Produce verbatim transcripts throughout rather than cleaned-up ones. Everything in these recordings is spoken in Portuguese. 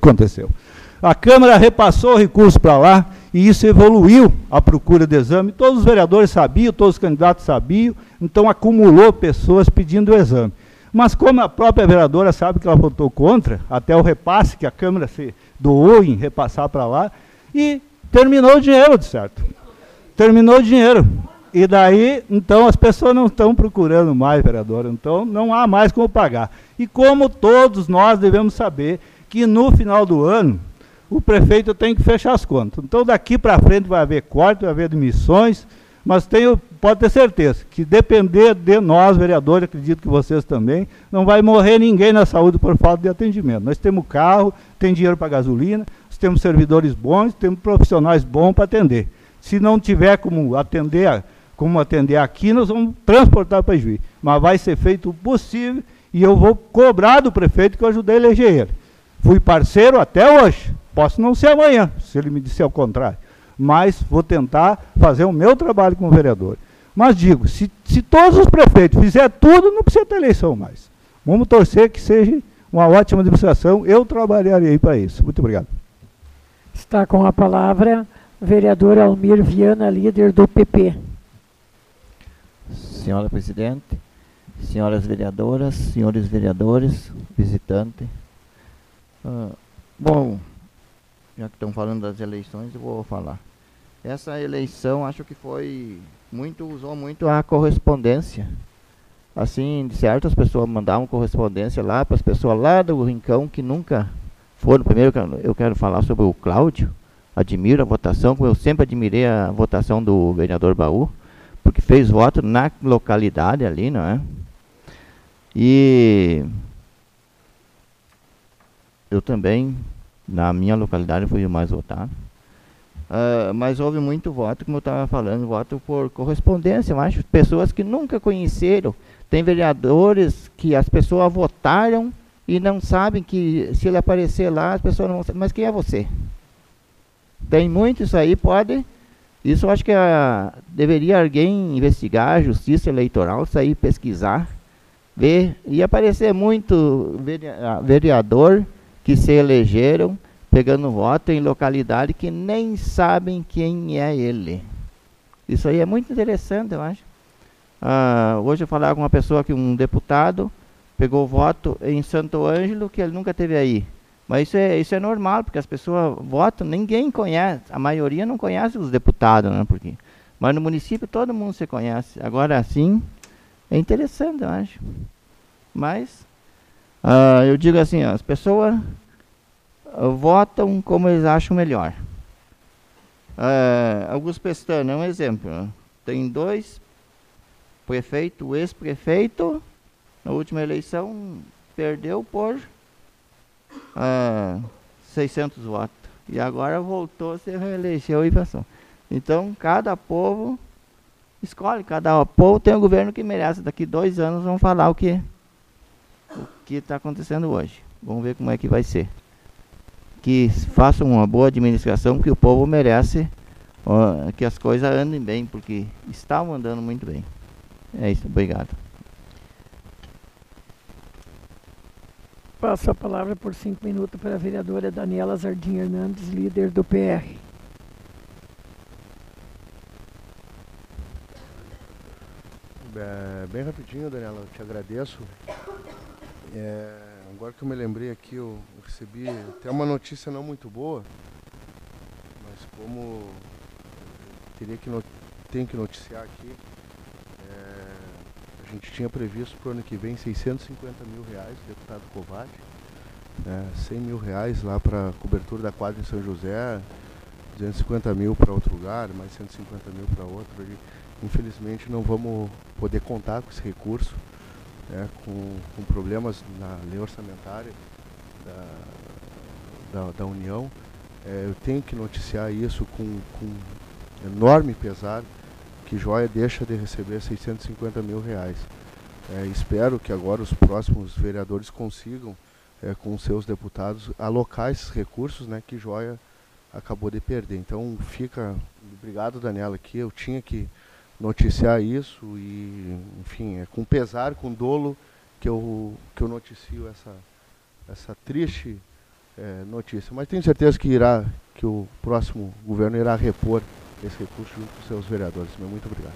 aconteceu? A Câmara repassou o recurso para lá e isso evoluiu a procura de exame. Todos os vereadores sabiam, todos os candidatos sabiam, então acumulou pessoas pedindo o exame. Mas como a própria vereadora sabe que ela votou contra, até o repasse que a Câmara se doou em repassar para lá, e terminou o dinheiro, de certo. Terminou o dinheiro. E daí, então, as pessoas não estão procurando mais, vereadora, então não há mais como pagar. E como todos nós devemos saber que no final do ano, o prefeito tem que fechar as contas. Então, daqui para frente vai haver corte, vai haver demissões, mas tenho, pode ter certeza que depender de nós, vereadores, acredito que vocês também, não vai morrer ninguém na saúde por falta de atendimento. Nós temos carro, tem dinheiro para gasolina, nós temos servidores bons, temos profissionais bons para atender. Se não tiver como atender, como atender aqui, nós vamos transportar para Juiz. Mas vai ser feito o possível e eu vou cobrar do prefeito que eu ajudei a eleger ele. Fui parceiro até hoje. Posso não ser amanhã, se ele me disser o contrário. Mas vou tentar fazer o meu trabalho como vereador. Mas digo, se, se todos os prefeitos fizerem tudo, não precisa ter eleição mais. Vamos torcer que seja uma ótima administração. Eu trabalharei para isso. Muito obrigado. Está com a palavra o vereador Almir Viana, líder do P P. Senhora Presidente, senhoras vereadoras, senhores vereadores, visitante. Uh, bom, já que estão falando das eleições, eu vou falar. Essa eleição, acho que foi muito, usou muito a correspondência. Assim, de certas pessoas mandavam correspondência lá para as pessoas lá do Rincão que nunca foram. Primeiro, eu quero falar sobre o Cláudio. Admiro a votação, como eu sempre admirei a votação do vereador Baú, porque fez voto na localidade ali, não é? E eu também, na minha localidade, fui o mais votado. Uh, mas houve muito voto, como eu estava falando, voto por correspondência, eu acho, pessoas que nunca conheceram. Tem vereadores que as pessoas votaram e não sabem que se ele aparecer lá, as pessoas não vão saber, mas quem é você? Tem muito isso aí, pode... Isso eu acho que a, deveria alguém investigar, a justiça eleitoral, sair pesquisar, ver, e aparecer muito vereador que se elegeram pegando voto em localidade que nem sabem quem é ele. Isso aí é muito interessante, eu acho. Ah, hoje eu falava com uma pessoa, que um deputado pegou voto em Santo Ângelo, que ele nunca teve aí. Mas isso é, isso é normal, porque as pessoas votam, ninguém conhece, a maioria não conhece os deputados, né? Porque, mas no município todo mundo se conhece. Agora, assim, é interessante, eu acho. Mas, uh, eu digo assim, ó, as pessoas uh, votam como eles acham melhor. Uh, Augusto Pestana é um exemplo. Né? Tem dois prefeitos, o ex-prefeito, na última eleição, perdeu por... Ah, seiscentos votos. E agora voltou, se reelegeu e passou. Então, cada povo escolhe, cada povo tem um governo que merece. Daqui dois anos vão falar o que o que está acontecendo hoje. Vamos ver como é que vai ser. Que façam uma boa administração, que o povo merece, ó, que as coisas andem bem, porque estavam andando muito bem. É isso, obrigado. Passo a palavra por cinco minutos para a vereadora Daniela Zardim Hernandes, líder do P R. É, bem rapidinho, Daniela, eu te agradeço. É, agora que eu me lembrei aqui, eu recebi até uma notícia não muito boa, mas como teria que not tem que noticiar aqui, é, a gente tinha previsto para o ano que vem seiscentos e cinquenta mil reais, deputado Kovács, né, cem mil reais lá para a cobertura da quadra em São José, duzentos e cinquenta mil para outro lugar, mais cento e cinquenta mil para outro ali. Infelizmente não vamos poder contar com esse recurso, né, com, com problemas na lei orçamentária da, da, da União. É, eu tenho que noticiar isso com, com enorme pesar, que Joia deixa de receber seiscentos e cinquenta mil reais. É, espero que agora os próximos vereadores consigam, é, com seus deputados, alocar esses recursos, né, que Joia acabou de perder. Então fica, obrigado, Daniela, aqui eu tinha que noticiar isso e, enfim, é com pesar, com dolo que eu, que eu noticio essa, essa triste é, notícia. Mas tenho certeza que irá, que o próximo governo irá repor esse recurso junto com seus vereadores. Muito obrigado.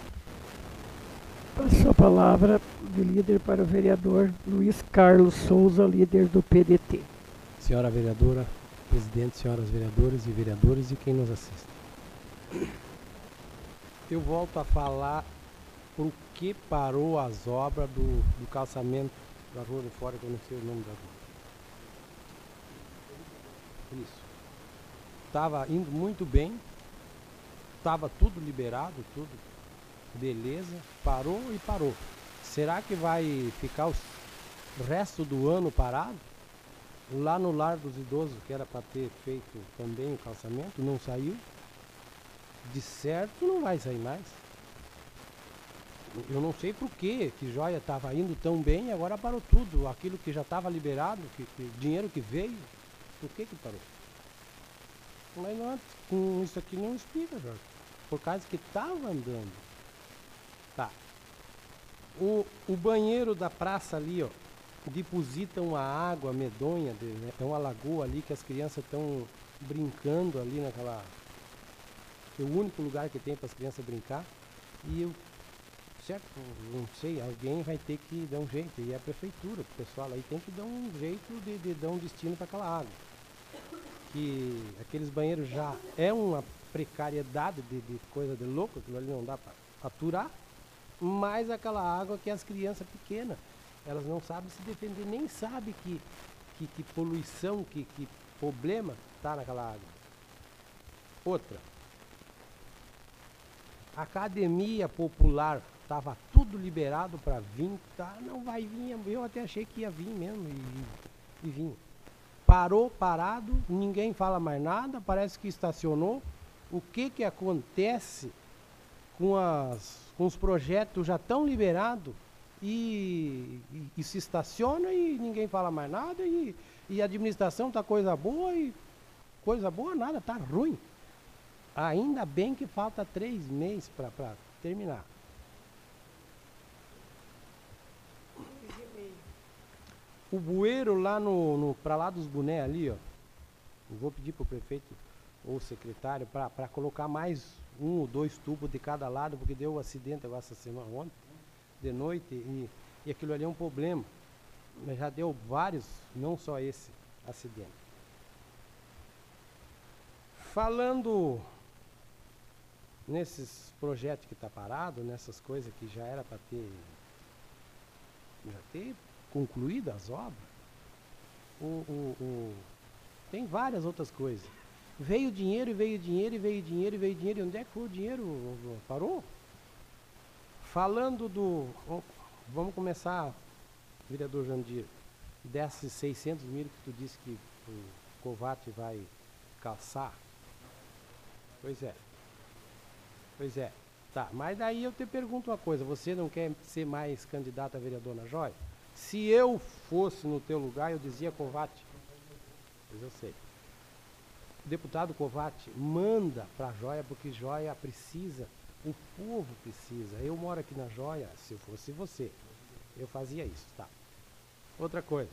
Passo a palavra de líder para o vereador Luiz Carlos Souza, líder do P D T. Senhora vereadora, presidente, senhoras vereadoras e vereadores e quem nos assiste. Eu volto a falar por que parou as obras do, do calçamento da rua de fora, que eu não sei o nome da rua. Isso. Estava indo muito bem, estava tudo liberado, tudo beleza, parou e parou. Será que vai ficar o resto do ano parado? Lá no Lar dos Idosos, que era para ter feito também o calçamento, não saiu. De certo não vai sair mais. Eu não sei por que que Joia estava indo tão bem e agora parou tudo. Aquilo que já estava liberado, que, que dinheiro que veio, por que que parou? Mas não, com isso aqui não explica, Jorge. Por causa que estava andando. Tá. O, o banheiro da praça ali, ó, depositam uma água medonha, de, né? É uma lagoa ali que as crianças estão brincando ali naquela... É o único lugar que tem para as crianças brincar. E eu, certo, não sei, alguém vai ter que dar um jeito. E a prefeitura, o pessoal aí tem que dar um jeito de, de dar um destino para aquela água. Que aqueles banheiros já é uma precariedade de, de coisa de louco, aquilo ali não dá para aturar. Mas aquela água que as crianças pequenas, elas não sabem se defender, nem sabem que, que, que poluição, que, que problema está naquela água. Outra. Academia popular, estava tudo liberado para vir, tá? Não vai vir, eu até achei que ia vir mesmo e, e vinha. Parou, parado, ninguém fala mais nada, parece que estacionou. O que que acontece com, as, com os projetos já tão liberados e, e, e se estaciona e ninguém fala mais nada e, e a administração tá coisa boa e coisa boa nada, tá ruim. Ainda bem que falta três meses para terminar. O bueiro lá no, no para lá dos boné ali, ó. Eu vou pedir para o prefeito ou secretário para colocar mais um ou dois tubos de cada lado, porque deu um acidente agora essa semana, ontem, de noite, e, e aquilo ali é um problema. Mas já deu vários, não só esse acidente. Falando nesses projetos que está parado, nessas coisas que já era para ter, já ter concluído as obras, o, o, o, tem várias outras coisas. Veio dinheiro e veio dinheiro e veio dinheiro e veio dinheiro. E onde é que foi o dinheiro? Parou? Falando do... Vamos começar, vereador Jandir, desses seiscentos mil que tu disse que o Covate vai calçar. Pois é. Pois é. Tá, mas daí eu te pergunto uma coisa, você não quer ser mais candidato a vereador na Joia? Se eu fosse no teu lugar, eu dizia Covate. Pois eu sei. O deputado Covate manda para a Joia, porque Joia precisa, o povo precisa. Eu moro aqui na Joia, se eu fosse você, eu fazia isso, tá? Outra coisa.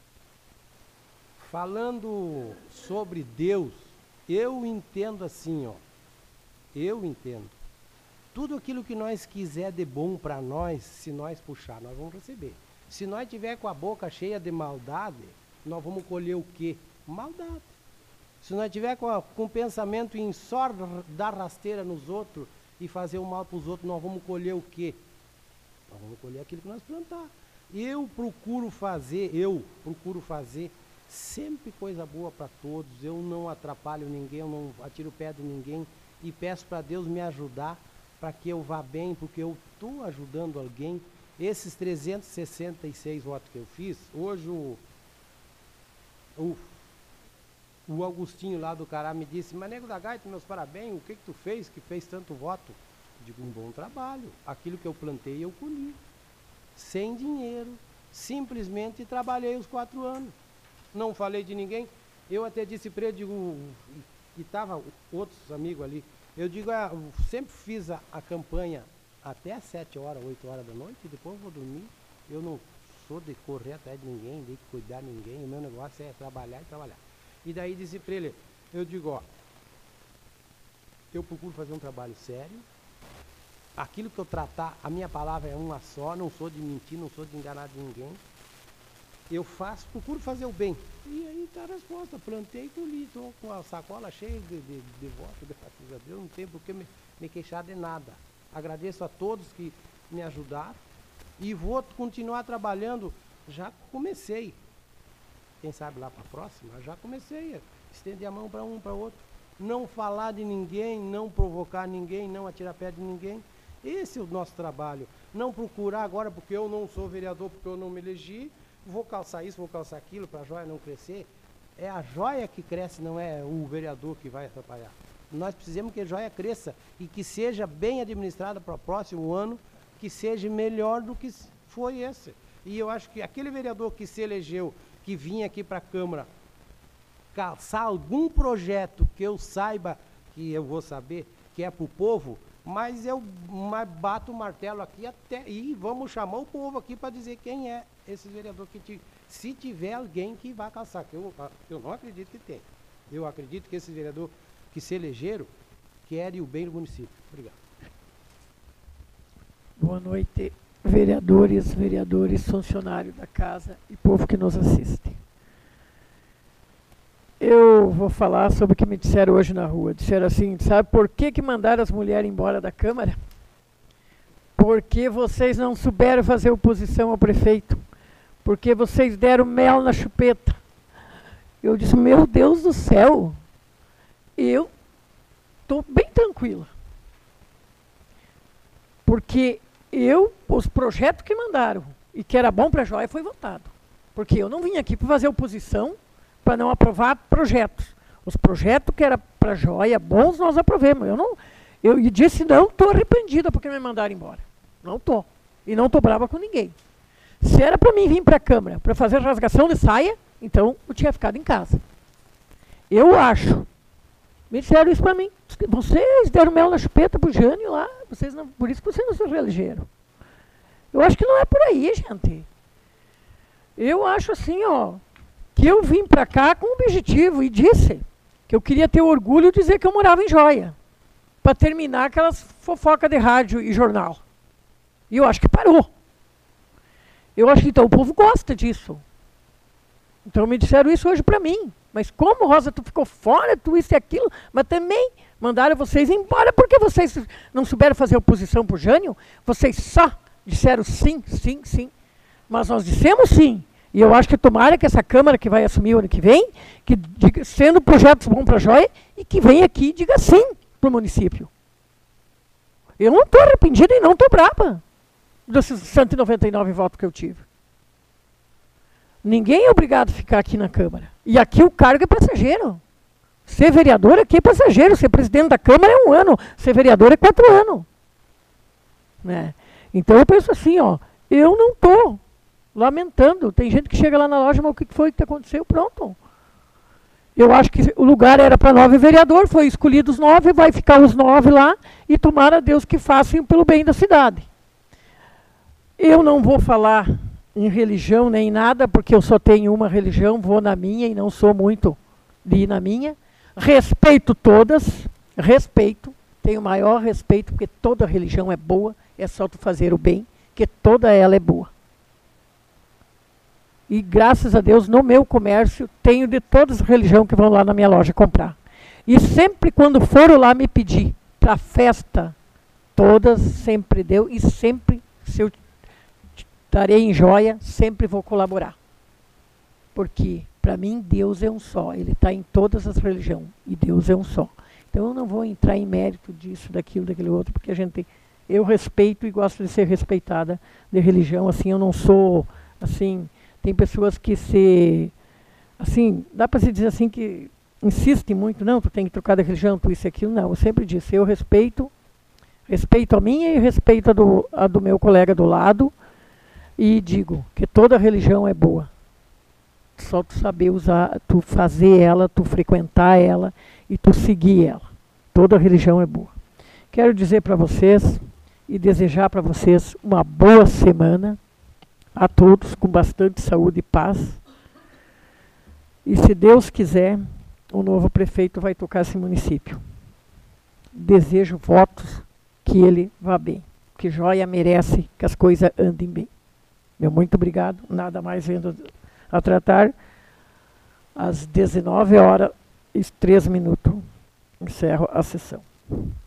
Falando sobre Deus, eu entendo assim, ó. Eu entendo. Tudo aquilo que nós quiser de bom para nós, se nós puxar, nós vamos receber. Se nós tiver com a boca cheia de maldade, nós vamos colher o quê? Maldade. Se nós tiver com, a, com pensamento em só dar rasteira nos outros e fazer o mal para os outros, nós vamos colher o quê? Nós vamos colher aquilo que nós plantar. Eu procuro fazer, eu procuro fazer sempre coisa boa para todos. Eu não atrapalho ninguém, eu não atiro o pé de ninguém e peço para Deus me ajudar para que eu vá bem, porque eu estou ajudando alguém. Esses trezentos e sessenta e seis votos que eu fiz, hoje o, o, o Augustinho lá do Cará me disse, mas Nego da Gaita, meus parabéns, o que que tu fez que fez tanto voto? Digo, um bom trabalho, aquilo que eu plantei eu colhi, sem dinheiro, simplesmente trabalhei os quatro anos, não falei de ninguém, eu até disse para ele, digo, e estava outros amigos ali, eu digo, ah, eu sempre fiz a, a campanha até às sete horas, oito horas da noite, e depois eu vou dormir, eu não sou de correr atrás de ninguém, de cuidar de ninguém, o meu negócio é trabalhar e trabalhar. E daí disse para ele, eu digo, ó, eu procuro fazer um trabalho sério, aquilo que eu tratar, a minha palavra é uma só, não sou de mentir, não sou de enganar de ninguém. Eu faço, procuro fazer o bem. E aí está a resposta, plantei e colhi, estou com a sacola cheia de, de, de voto, graças a Deus, não tenho por que me, me queixar de nada. Agradeço a todos que me ajudaram e vou continuar trabalhando, já comecei. Quem sabe lá para a próxima, já comecei, estender a mão para um, para outro. Não falar de ninguém, não provocar ninguém, não atirar pé de ninguém. Esse é o nosso trabalho. Não procurar agora, porque eu não sou vereador, porque eu não me elegi, vou calçar isso, vou calçar aquilo, para a joia não crescer. É a joia que cresce, não é o vereador que vai atrapalhar. Nós precisamos que a joia cresça e que seja bem administrada para o próximo ano, que seja melhor do que foi esse. E eu acho que aquele vereador que se elegeu, que vinha aqui para a Câmara, calçar algum projeto que eu saiba, que eu vou saber, que é para o povo, mas eu mas bato o martelo aqui até, e vamos chamar o povo aqui para dizer quem é esse vereador que te, se tiver alguém que vai calçar, que eu, eu não acredito que tem. Eu acredito que esse vereador que se elegeram querem o bem do município. Obrigado. Boa noite, vereadores, vereadores, funcionários da casa e povo que nos assiste. Eu vou falar sobre o que me disseram hoje na rua. Disseram assim, sabe por que que mandaram as mulheres embora da Câmara? Porque vocês não souberam fazer oposição ao prefeito. Porque vocês deram mel na chupeta. Eu disse, meu Deus do céu, eu estou bem tranquila. Porque eu, os projetos que mandaram, e que era bom para a joia, foi votado. Porque eu não vim aqui para fazer oposição, para não aprovar projetos. Os projetos que era para a joia, bons, nós aprovemos. Eu não, eu disse, não estou arrependida porque me mandaram embora. Não estou. E não estou brava com ninguém. Se era para mim vir para a Câmara para fazer rasgação de saia, então eu tinha ficado em casa. Eu acho. Me disseram isso para mim. Vocês deram mel na chupeta para o Jânio lá, vocês não, por isso que vocês não se reelegeram. Eu acho que não é por aí, gente. Eu acho assim, ó, que eu vim para cá com um objetivo e disse que eu queria ter orgulho de dizer que eu morava em Joia, para terminar aquelas fofocas de rádio e jornal. E eu acho que parou. Eu acho que então o povo gosta disso. Então me disseram isso hoje para mim. Mas como, Rosa, tu ficou fora, tu isso e aquilo, mas também mandaram vocês embora porque vocês não souberam fazer oposição para o Jânio? Vocês só disseram sim, sim, sim. Mas nós dissemos sim. E eu acho que tomara que essa Câmara que vai assumir o ano que vem, que diga, sendo projetos bons para a joia, e que venha aqui e diga sim para o município. Eu não estou arrependida e não estou brava desses cento e noventa e nove votos que eu tive. Ninguém é obrigado a ficar aqui na Câmara. E aqui o cargo é passageiro. Ser vereador aqui é passageiro. Ser presidente da Câmara é um ano. Ser vereador é quatro anos. Né? Então eu penso assim, ó, eu não estou lamentando. Tem gente que chega lá na loja, mas o que foi que aconteceu? Pronto. Eu acho que o lugar era para nove vereadores, foi escolhido os nove, vai ficar os nove lá, e tomara Deus que façam pelo bem da cidade. Eu não vou falar em religião nem nada, porque eu só tenho uma religião, vou na minha e não sou muito de ir na minha. Respeito todas, respeito, tenho o maior respeito, porque toda religião é boa, é só tu fazer o bem, que toda ela é boa. E graças a Deus, no meu comércio, tenho de todas as religiões que vão lá na minha loja comprar. E sempre quando foram lá me pedir para festa, todas sempre deu, e sempre, se eu estarei em joia, sempre vou colaborar. Porque, para mim, Deus é um só. Ele está em todas as religiões. E Deus é um só. Então, eu não vou entrar em mérito disso, daquilo, daquele outro, porque a gente, eu respeito e gosto de ser respeitada de religião. Assim, eu não sou, assim, tem pessoas que se, assim, dá para se dizer assim que insistem muito, não, tu tem que trocar de religião, tu isso e aquilo. Não, eu sempre disse, eu respeito, respeito a minha e respeito a do, a do meu colega do lado. E digo que toda religião é boa. Só tu saber usar, tu fazer ela, tu frequentar ela e tu seguir ela. Toda religião é boa. Quero dizer para vocês e desejar para vocês uma boa semana. a todos com bastante saúde e paz. E se Deus quiser, o novo prefeito vai tocar esse município. Desejo votos que ele vá bem, que Joia merece que as coisas andem bem. Meu muito obrigado, nada mais vendo a tratar. Às dezenove horas e três minutos, encerro a sessão.